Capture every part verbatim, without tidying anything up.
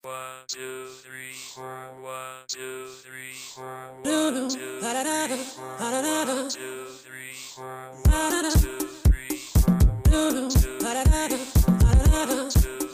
One, two, three, four. One, two, three, four. One, two, three, four. One, two, three, four. One, two, three, four. One, two, three, four. One, two, three, four.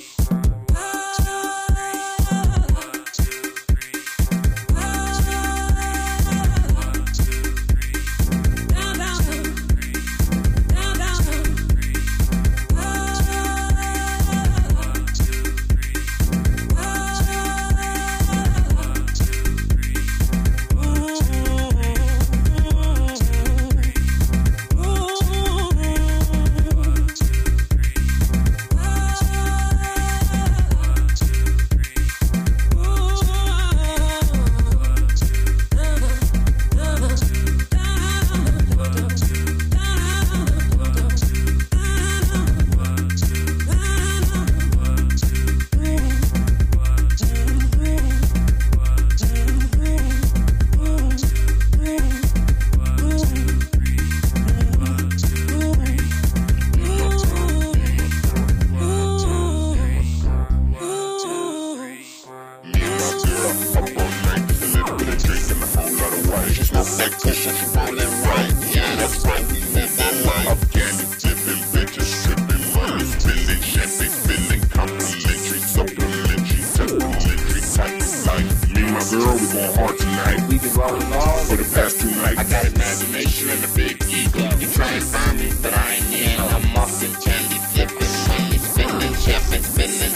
Girl, we going hard tonight. We been rolling long for the past two nights. I got imagination and a big ego. You try and find me, but I ain't in. I'm off in candy flipping, money spending, jumping, spinning.